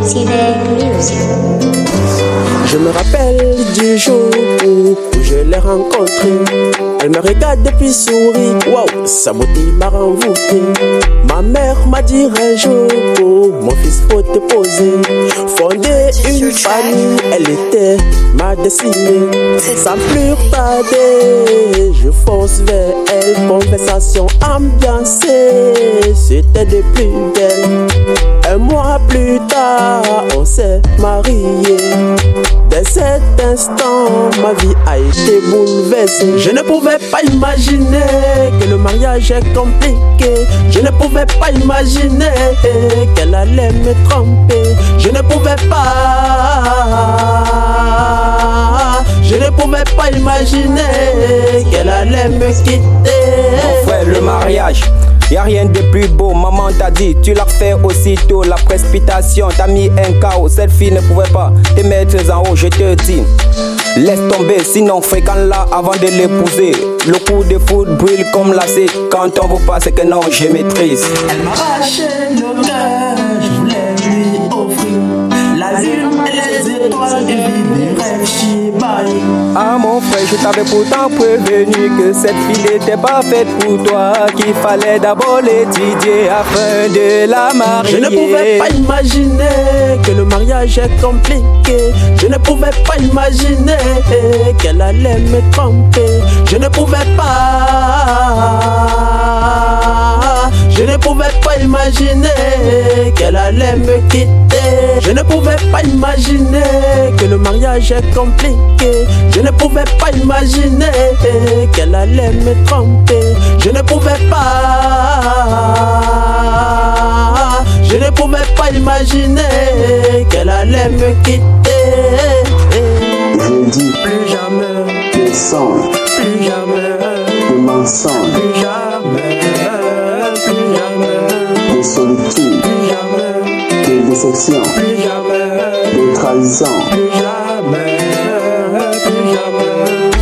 Je me rappelle du jour où je l'ai rencontrée. Elle me regarde depuis souris. Waouh, sa beauté m'a renvoûté. Ma mère m'a dit un jour, oh, mon fils faut te poser. Fonder une famille, elle était ma destinée. Sans plus tarder, je fonce vers elle. Conversation ambiancée, c'était de plus belle. Un mois plus tard, on s'est mariés. Dès cet instant, ma vie a été bouleversée. Je ne pouvais pas imaginer que le mariage est compliqué. Je ne pouvais pas imaginer qu'elle allait me tromper. Je ne pouvais pas imaginer qu'elle allait me quitter. Mon frère, le mariage, y'a rien de plus beau, maman t'a dit, tu l'as fait aussitôt. La précipitation t'a mis un chaos. Cette fille ne pouvait pas te mettre en haut, je te dis. Laisse tomber, sinon fréquente-la avant de l'épouser. Le coup de foudre brûle comme l'acide. Quand on vous passe que non, je maîtrise. Elle m'a arraché le cœur, je voulais lui offrir la lune et les étoiles de vie, des rêves Shibai. Ah mon frère, je t'avais pourtant prévenu que cette fille n'était pas faite pour toi, qu'il fallait d'abord l'étudier afin de la marier. Je ne pouvais pas imaginer que le mariage est compliqué. Je ne pouvais pas imaginer qu'elle allait me tromper. Je ne pouvais pas imaginer qu'elle allait me quitter. Je ne pouvais pas imaginer que le mariage est compliqué. Je ne pouvais pas imaginer qu'elle allait me tromper. Je ne pouvais pas imaginer qu'elle allait me quitter. Je dis Plus jamais de sang, plus jamais, de mensonge, plus jamais, plus jamais, de solitude, plus jamais, de déception, plus jamais, de trahison. plus jamais, plus jamais.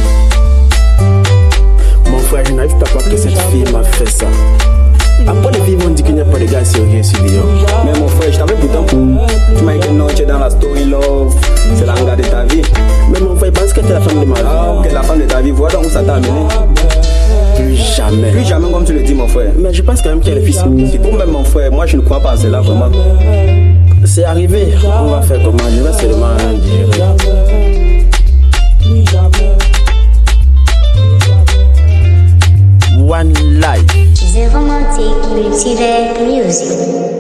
Mon frère, je n'arrive pas à croire que cette fille m'a fait ça. Après les filles vont dire qu'il n'y a pas de gars sérieux sur Lyon. Mais mon frère, je t'avais pourtant pour. Tu m'as dit que non, tu es dans la story love. C'est la gars de ta vie. Mais mon frère, parce que tu es la femme de ma vie. Ah, ok, la femme de ta vie, voilà où ça t'a amené. Plus jamais. Plus jamais comme tu le dis, mon frère. Mais je pense quand même qu'il y a le fils. C'est pour même mon frère, moi je ne crois pas à cela vraiment. C'est arrivé. On va faire comment? Je vais seulement dire. One life. The Romantic Multi-Rec Music.